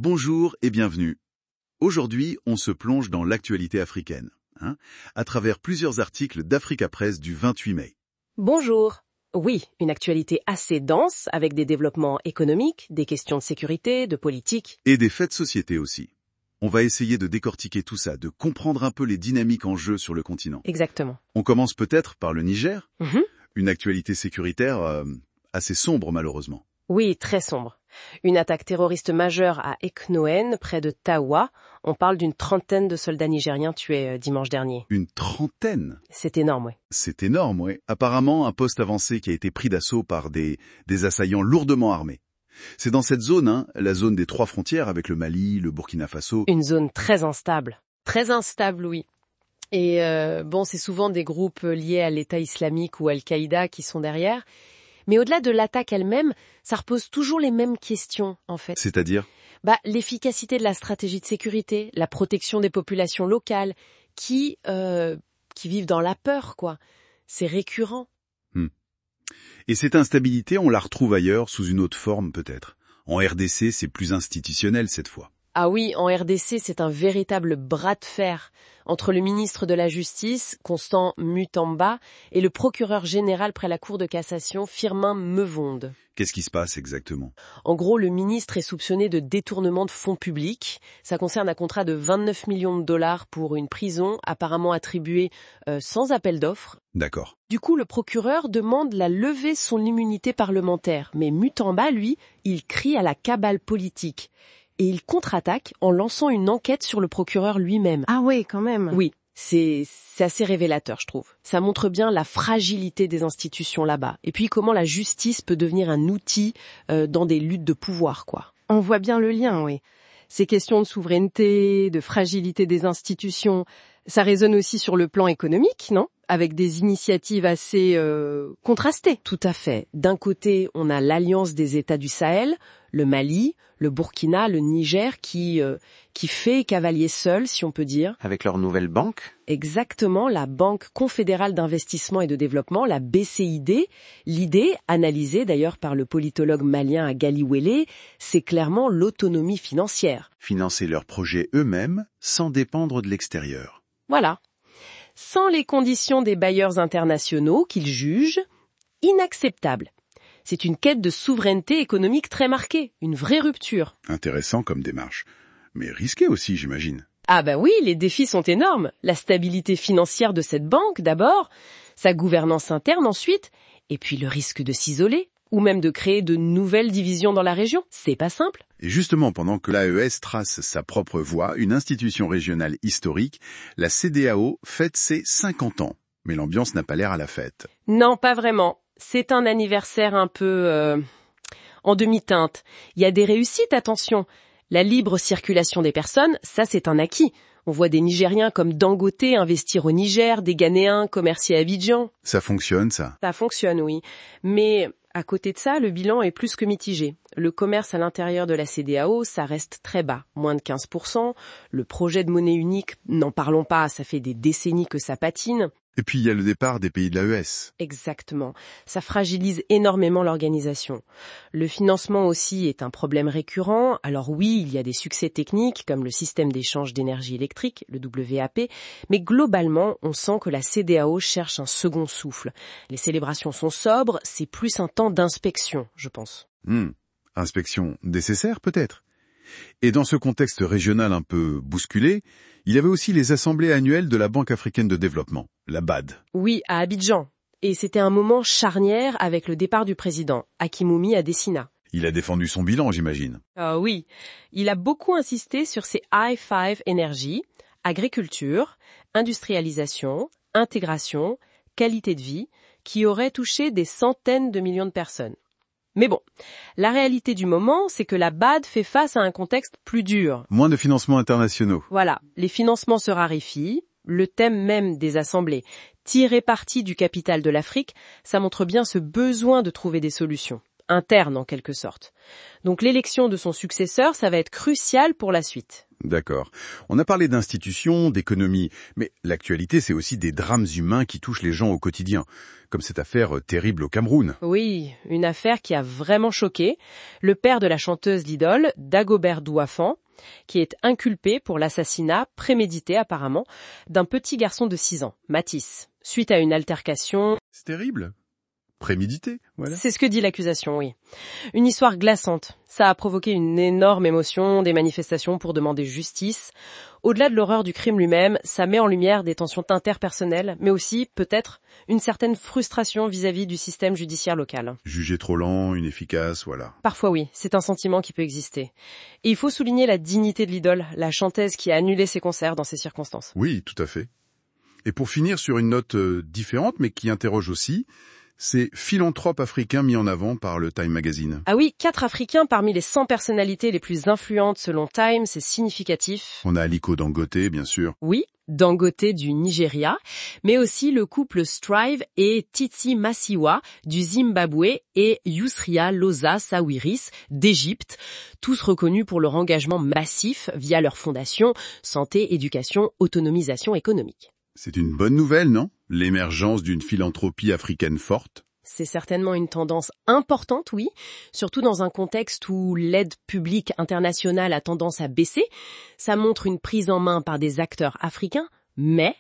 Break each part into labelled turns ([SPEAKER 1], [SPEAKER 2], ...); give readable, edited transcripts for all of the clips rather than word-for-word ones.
[SPEAKER 1] Bonjour et bienvenue. Aujourd'hui, on se plonge dans l'actualité africaine, à travers plusieurs articles d'Africa Press du 28 mai.
[SPEAKER 2] Bonjour. Oui, une actualité assez dense, avec des développements économiques, des questions de sécurité, de politique.
[SPEAKER 1] Et des faits de société aussi. On va essayer de décortiquer tout ça, de comprendre un peu les dynamiques en jeu sur le continent.
[SPEAKER 2] Exactement.
[SPEAKER 1] On commence peut-être par le Niger,
[SPEAKER 2] Mhm.
[SPEAKER 1] une actualité sécuritaire assez sombre malheureusement.
[SPEAKER 2] Oui, très sombre. Une attaque terroriste majeure à Eknoen, près de Tawa. On parle d'une 30aine de soldats nigériens tués dimanche dernier.
[SPEAKER 1] Une 30aine?
[SPEAKER 2] C'est énorme, oui.
[SPEAKER 1] C'est énorme, oui. Apparemment, un poste avancé qui a été pris d'assaut par des assaillants lourdement armés. C'est dans cette zone, la zone des 3 frontières avec le Mali, le Burkina Faso.
[SPEAKER 2] Une zone très instable. Très instable, oui. Et c'est souvent des groupes liés à l'État islamique ou Al-Qaïda qui sont derrière. Mais au-delà de l'attaque elle-même, ça repose toujours les mêmes questions, en fait.
[SPEAKER 1] C'est-à-dire?
[SPEAKER 2] L'efficacité de la stratégie de sécurité, la protection des populations locales, qui vivent dans la peur, quoi. C'est récurrent.
[SPEAKER 1] Et cette instabilité, on la retrouve ailleurs, sous une autre forme peut-être. En RDC, c'est plus institutionnel cette fois.
[SPEAKER 2] Ah oui, en RDC, c'est un véritable bras de fer entre le ministre de la Justice, Constant Mutamba, et le procureur général près la Cour de cassation, Firmin Mevonde.
[SPEAKER 1] Qu'est-ce qui se passe exactement?
[SPEAKER 2] En gros, le ministre est soupçonné de détournement de fonds publics. Ça concerne un contrat de 29 millions de dollars pour une prison apparemment attribuée sans appel d'offres.
[SPEAKER 1] D'accord.
[SPEAKER 2] Du coup, le procureur demande la levée de son immunité parlementaire. Mais Mutamba, lui, il crie à la cabale politique. Et il contre-attaque en lançant une enquête sur le procureur lui-même.
[SPEAKER 3] Ah ouais, quand même.
[SPEAKER 2] Oui, c'est assez révélateur, je trouve. Ça montre bien la fragilité des institutions là-bas. Et puis comment la justice peut devenir un outil dans des luttes de pouvoir, quoi.
[SPEAKER 3] On voit bien le lien, oui. Ces questions de souveraineté, de fragilité des institutions, ça résonne aussi sur le plan économique, non? Avec des initiatives assez contrastées.
[SPEAKER 2] Tout à fait. D'un côté, on a l'Alliance des États du Sahel, le Mali, le Burkina, le Niger, qui fait cavalier seul, si on peut dire.
[SPEAKER 4] Avec leur nouvelle banque?
[SPEAKER 2] Exactement, la Banque confédérale d'investissement et de développement, la BCID. L'idée, analysée d'ailleurs par le politologue malien Agali Wele, c'est clairement l'autonomie financière.
[SPEAKER 1] Financer leurs projets eux-mêmes sans dépendre de l'extérieur.
[SPEAKER 2] Voilà. Sans les conditions des bailleurs internationaux qu'ils jugent inacceptables. C'est une quête de souveraineté économique très marquée, une vraie rupture.
[SPEAKER 1] Intéressant comme démarche. Mais risqué aussi, j'imagine.
[SPEAKER 2] Ah oui, les défis sont énormes. La stabilité financière de cette banque d'abord, sa gouvernance interne ensuite, et puis le risque de s'isoler, ou même de créer de nouvelles divisions dans la région. C'est pas simple.
[SPEAKER 1] Et justement, pendant que l'AES trace sa propre voie, une institution régionale historique, la CEDEAO fête ses 50 ans. Mais l'ambiance n'a pas l'air à la fête.
[SPEAKER 2] Non, pas vraiment. C'est un anniversaire un peu en demi-teinte. Il y a des réussites, attention. La libre circulation des personnes, ça c'est un acquis. On voit des Nigériens comme Dangote investir au Niger, des Ghanéens commercer à Abidjan.
[SPEAKER 1] Ça fonctionne, ça?
[SPEAKER 2] Ça fonctionne, oui. Mais à côté de ça, le bilan est plus que mitigé. Le commerce à l'intérieur de la CEDEAO, ça reste très bas, moins de 15%. Le projet de monnaie unique, n'en parlons pas, ça fait des décennies que ça patine.
[SPEAKER 1] Et puis il y a le départ des pays de l'AES.
[SPEAKER 2] Exactement. Ça fragilise énormément l'organisation. Le financement aussi est un problème récurrent. Alors oui, il y a des succès techniques comme le système d'échange d'énergie électrique, le WAP, mais globalement, on sent que la CEDEAO cherche un second souffle. Les célébrations sont sobres, c'est plus un temps d'inspection, je pense.
[SPEAKER 1] Inspection nécessaire peut-être. Et dans ce contexte régional un peu bousculé, il y avait aussi les assemblées annuelles de la Banque africaine de développement, la BAD.
[SPEAKER 2] Oui, à Abidjan. Et c'était un moment charnière avec le départ du président, Hakimoumi Adesina.
[SPEAKER 1] Il a défendu son bilan, j'imagine.
[SPEAKER 2] Ah oui, il a beaucoup insisté sur ses I5 énergies, agriculture, industrialisation, intégration, qualité de vie, qui auraient touché des centaines de millions de personnes. Mais bon, la réalité du moment, c'est que la BAD fait face à un contexte plus dur.
[SPEAKER 1] Moins de financements internationaux.
[SPEAKER 2] Voilà, les financements se raréfient, le thème même des assemblées, tirer parti du capital de l'Afrique, ça montre bien ce besoin de trouver des solutions, internes en quelque sorte. Donc l'élection de son successeur, ça va être crucial pour la suite.
[SPEAKER 1] D'accord. On a parlé d'institutions, d'économie, mais l'actualité, c'est aussi des drames humains qui touchent les gens au quotidien, comme cette affaire terrible au Cameroun.
[SPEAKER 2] Oui, une affaire qui a vraiment choqué. Le père de la chanteuse Lidl, Dagobert Douafan, qui est inculpé pour l'assassinat prémédité apparemment d'un petit garçon de 6 ans, Mathis, suite à une altercation.
[SPEAKER 1] C'est terrible. Prémédité, voilà.
[SPEAKER 2] C'est ce que dit l'accusation, oui. Une histoire glaçante. Ça a provoqué une énorme émotion, des manifestations pour demander justice. Au-delà de l'horreur du crime lui-même, ça met en lumière des tensions interpersonnelles, mais aussi, peut-être, une certaine frustration vis-à-vis du système judiciaire local.
[SPEAKER 1] Jugé trop lent, inefficace, voilà.
[SPEAKER 2] Parfois oui, c'est un sentiment qui peut exister. Et il faut souligner la dignité de l'idole, la chanteuse qui a annulé ses concerts dans ces circonstances.
[SPEAKER 1] Oui, tout à fait. Et pour finir sur une note différente, mais qui interroge aussi, c'est philanthrope africain mis en avant par le Time Magazine.
[SPEAKER 2] Ah oui, 4 Africains parmi les 100 personnalités les plus influentes selon Time, c'est significatif.
[SPEAKER 1] On a Aliko Dangote, bien sûr.
[SPEAKER 2] Oui, Dangote du Nigeria, mais aussi le couple Strive et Titi Masiwa du Zimbabwe et Yusria Loza Sawiris d'Égypte, tous reconnus pour leur engagement massif via leur fondation Santé, Éducation, Autonomisation économique.
[SPEAKER 1] C'est une bonne nouvelle, non? L'émergence d'une philanthropie africaine forte.
[SPEAKER 2] C'est certainement une tendance importante, oui, surtout dans un contexte où l'aide publique internationale a tendance à baisser. Ça montre une prise en main par des acteurs africains, mais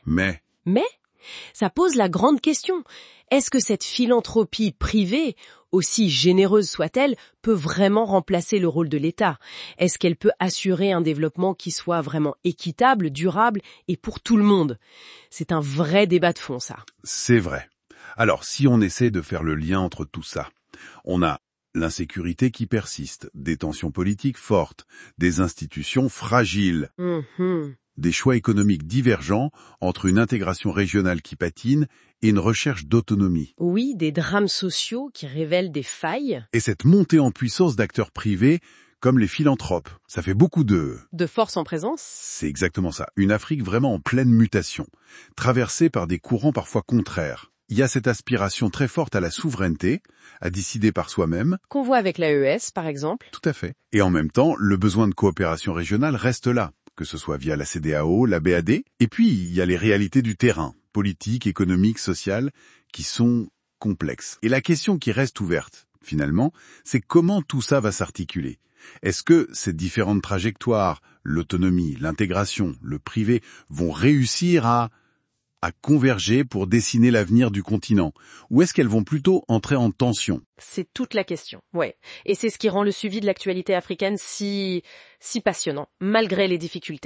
[SPEAKER 2] ça pose la grande question. Est-ce que cette philanthropie privée, aussi généreuse soit-elle, peut vraiment remplacer le rôle de l'État? Est-ce qu'elle peut assurer un développement qui soit vraiment équitable, durable et pour tout le monde? C'est un vrai débat de fond, ça.
[SPEAKER 1] C'est vrai. Alors, si on essaie de faire le lien entre tout ça, on a l'insécurité qui persiste, des tensions politiques fortes, des institutions fragiles, des choix économiques divergents entre une intégration régionale qui patine et une recherche d'autonomie.
[SPEAKER 2] Oui, des drames sociaux qui révèlent des failles.
[SPEAKER 1] Et cette montée en puissance d'acteurs privés comme les philanthropes. Ça fait beaucoup de
[SPEAKER 2] force en présence.
[SPEAKER 1] C'est exactement ça. Une Afrique vraiment en pleine mutation, traversée par des courants parfois contraires. Il y a cette aspiration très forte à la souveraineté, à décider par soi-même.
[SPEAKER 2] Qu'on voit avec l'AES, par exemple.
[SPEAKER 1] Tout à fait. Et en même temps, le besoin de coopération régionale reste là, que ce soit via la CEDEAO, la BAD. Et puis, il y a les réalités du terrain, politiques, économiques, sociales, qui sont complexes. Et la question qui reste ouverte, finalement, c'est comment tout ça va s'articuler. Est-ce que ces différentes trajectoires, l'autonomie, l'intégration, le privé, vont réussir à converger pour dessiner l'avenir du continent? Ou est-ce qu'elles vont plutôt entrer en tension?
[SPEAKER 2] C'est toute la question, ouais. Et c'est ce qui rend le suivi de l'actualité africaine si passionnant, malgré les difficultés.